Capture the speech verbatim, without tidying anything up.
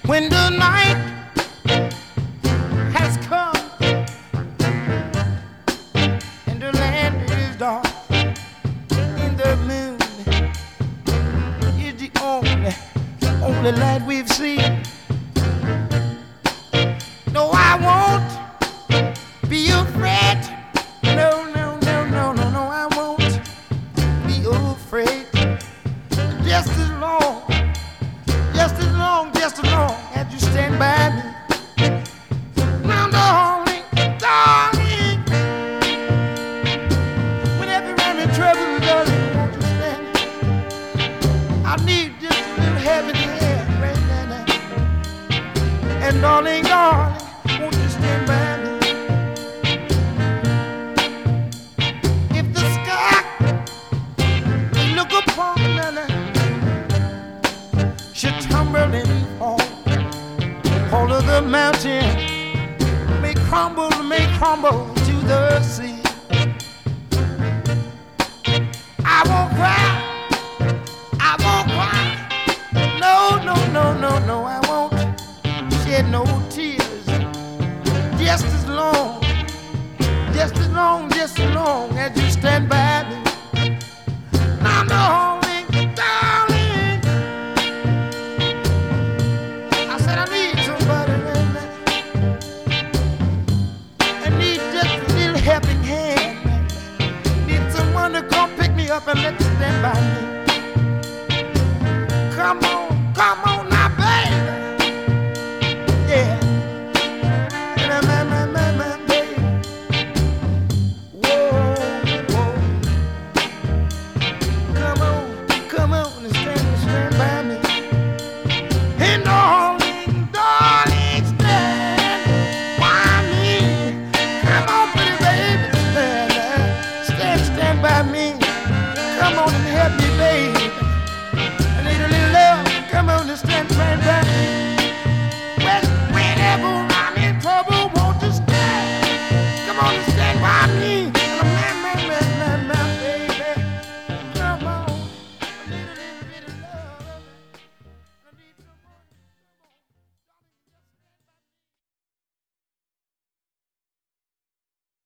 When the night has come and the land is dark, and the moon is the only, the only light we've seen. No, I won't be afraid. No, no, no, no, no, no, I won't be afraid. Just as long, just as long, just as long as you stand by me. Now, darling, darling, whenever I'm in trouble, darling, won't you stand? I need just a little heaven here right now. And darling, darling, won't you stand by me? If the sky you look upon another should tumble and fall, all of the mountain may crumble, may crumble to the sea. I won't cry, I won't cry. No, no, no, no, no, I won't shed no tears. Just as long, just as long, just as long as you stand by me. Now, darling, darling, I said I need somebody right now. I need just a little helping hand. Need someone to come pick me up and let you stand by me. Come on, come on.